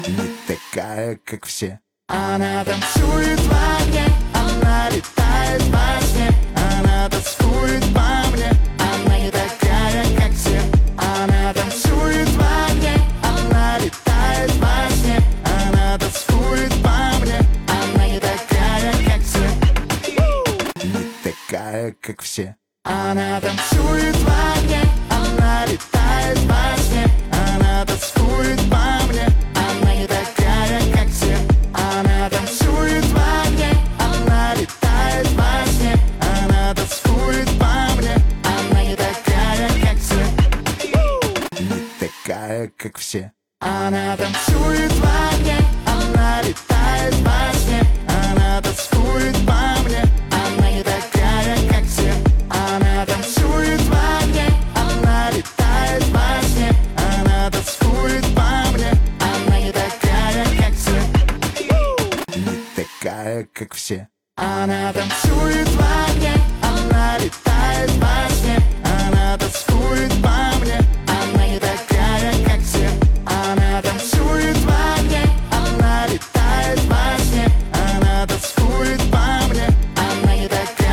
Не такая, как все. Она танцует во мне, она летает во сне, она тоскует по мне, она не такая, как все. Она танцует во мне, она летает во сне, она тоскует по мне, она не такая, как все. Не такая, как все. Она танцует во мне, она летает во сне, она тоскует по мне, она не такая, как все. Она танцует во мне, она летает во сне, она тоскует по мне, она не такая, как все. Не такая, как все. Она танцует во мне, она летает во сне, она тоскует по мне, она не такая, как все. Она танцует во мне, она летает во сне, она тоскует по мне, она не такая, как все. Не такая, как все. Она танцует во мне, она летает во сне, она тоскует.